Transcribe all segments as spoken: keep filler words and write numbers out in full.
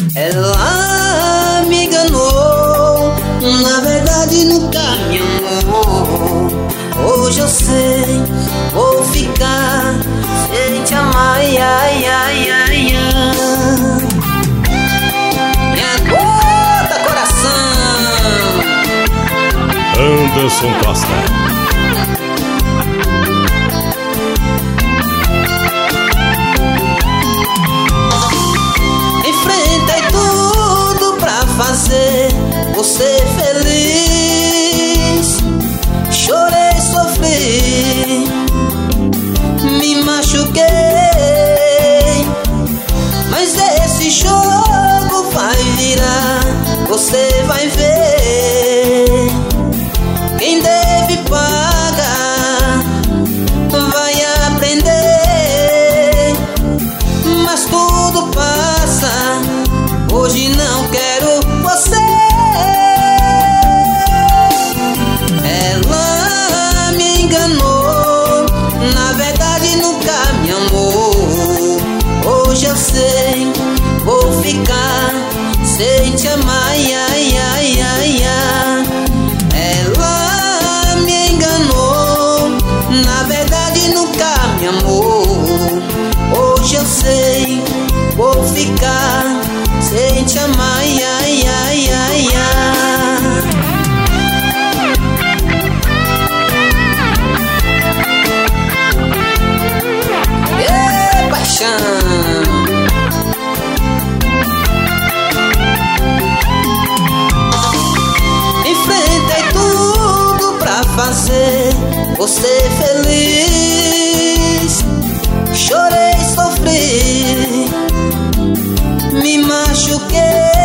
Ela me enganou, na verdade nunca me amou. Hoje eu sei, vou ficar sem te amar, ai, ai, ai, ai, ai. Minha gota, coração. Anderson Costa. Fazer você feliz. Chorei, sofri, me machuquei, mas esse jogo vai virar, você vai ver. Quem deve pagar vai aprender, mas tudo passa. Hoje não quero você. Ela me enganou, na verdade nunca me amou. Hoje eu sei, vou ficar sem te amar, ai, ai, ai, ai, ai. Ela me enganou, na verdade nunca me amou. Hoje eu sei, vou ficar sem te amar, ai, ai, ai, ai, ai. Ê, paixão. Enfrentei tudo pra fazer você feliz. Chorei, sofri, me machuquei,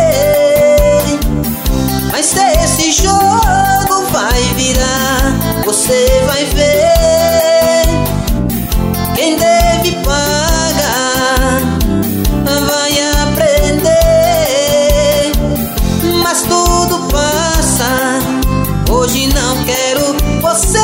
mas esse jogo vai virar, você vai ver. Quem deve pagar vai aprender, mas tudo passa. Hoje não quero você.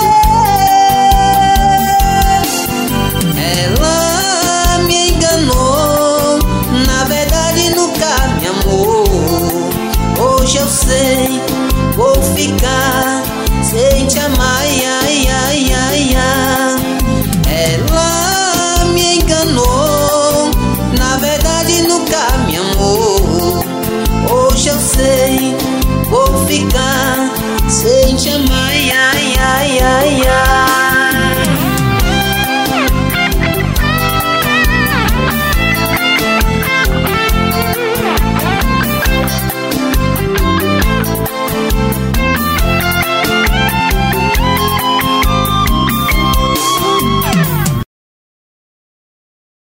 Ela me enganou, na verdade nunca me amou. Hoje eu sei, vou ficar sem te amar, ai, ai, ai, ai, ai. Ela me enganou, na verdade nunca me amou. Hoje eu sei, vou ficar